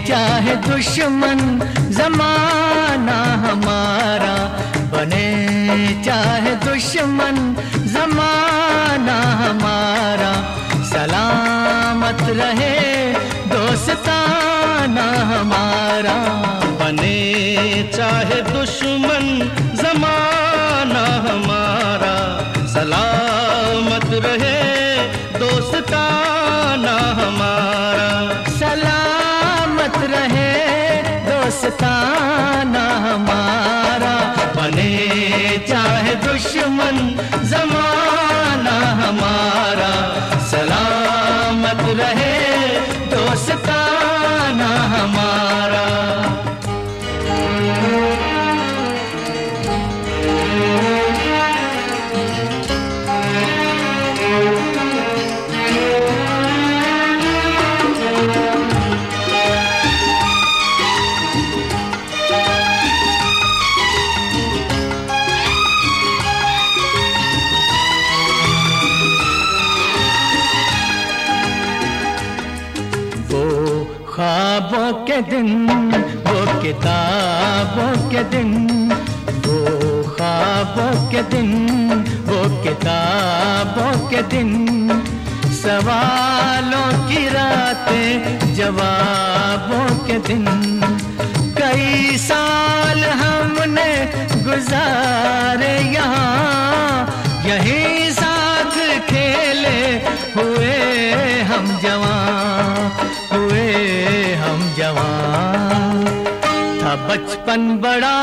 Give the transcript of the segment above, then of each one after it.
चाहे दुश्मन जमाना हमारा, बने चाहे दुश्मन जमाना हमारा, सलामत रहे दोस्ताना हमारा। बने चाहे दुश्मन जमाना हमारा, सलामत रहे दोस्ताना हमारा। सलामत रहे दोस्ताना हमारा, बने चाहे दुश्मन जमाना हमारा, सलामत रहे दोस्ताना हमारा। ख्वाबों के दिन, वो किताबों के दिन, वो ख्वाबों के दिन, वो किताबों के दिन, सवालों की रातें जवाबों के दिन। कई साल हमने गुजारे यहाँ, यहीं साथ खेले हुए हम जवां, हुए हम जवां। था बचपन बड़ा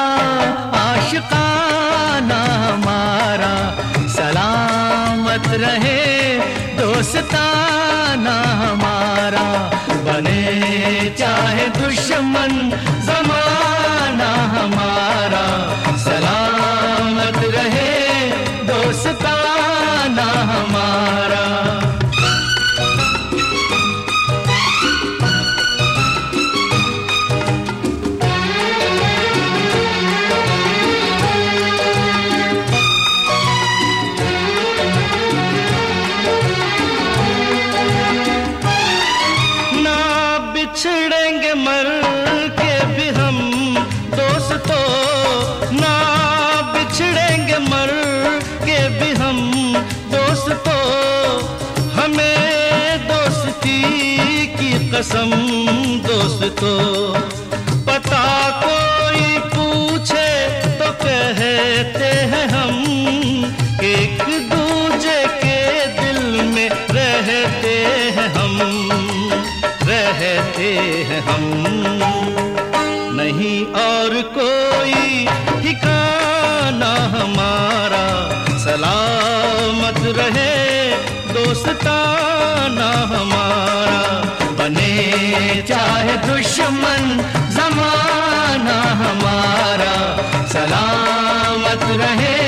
आशिकाना हमारा, सलामत रहे दोस्ताना हमारा। बने चाहे दुश्मन जमाना हमारा, सलामत रहे दोस्ताना हमारा। बिछड़ेंगे मर के भी हम दोस्तों, ना बिछड़ेंगे मर के भी हम दोस्तों। हमें दोस्ती की कसम दोस्तों, पता कोई पूछे तो कहते हैं हम, एक दूजे के दिल में रहते हैं हम, रहते हैं हम। नहीं और कोई ठिकाना हमारा, सलामत रहे दोस्ताना हमारा। बने चाहे दुश्मन जमाना हमारा, सलामत रहे